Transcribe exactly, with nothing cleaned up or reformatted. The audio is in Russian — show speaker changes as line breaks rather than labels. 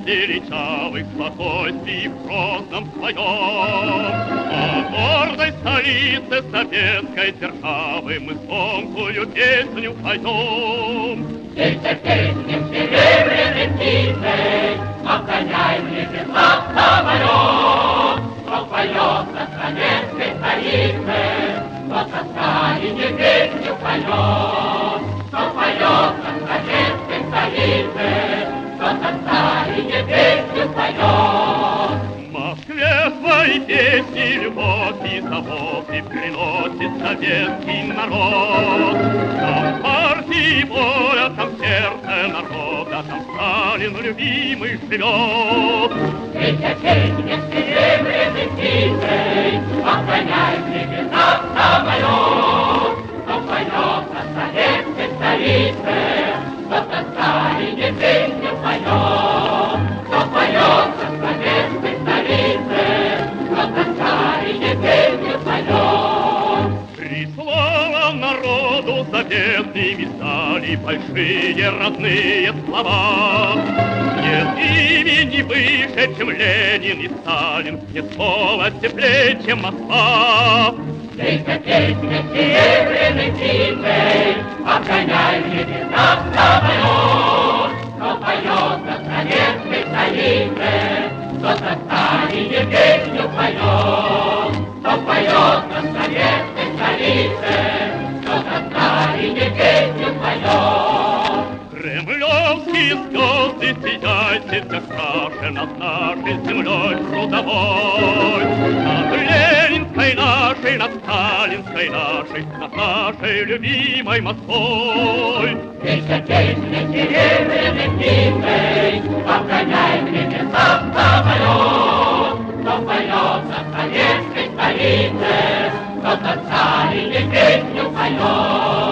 величавый в спокойствии в грозном своем. О гордой столице советской державы мы звонкую песню поем.
Птица песнем серебряной птицей обгоняем небеса самолет. Кто поет над советской столицей, тот со Сталине песню поет. Кто поет над советской столицей, тот со Сталине песню поет.
В Москве свои песни, любовь и заботы приносит советский народ. Там партии воля, там сердце народа, там Сталин любимый живет.
Птица песнем серебряной птицей обгоняет небеса самолет. Кто поет над советской столицей, тот о Сталине песню поет. Кто поет над советской столицей, тот о Сталине песню поет.
Прислала народу заветными стали большие родные слова. Нет имени выше, чем Ленин и Сталин, нет слова теплее, чем Москва.
Птица песня серебряной птицей обгоняет небеса самолет. Кто поет над советской столицей, тот о Сталине песню поет. Кто поет над советской столицей, тот о Сталине песню поет.
Кремлевские звезды сияйте всех краше над нашей землей трудовой. Над Ленинской нашей, над Сталинской нашей, над нашей любимой Москвой.
Птица песня серебряной птицей обгоняет небеса самолет. Кто поет над советской столицей, тот о Сталине песню поет.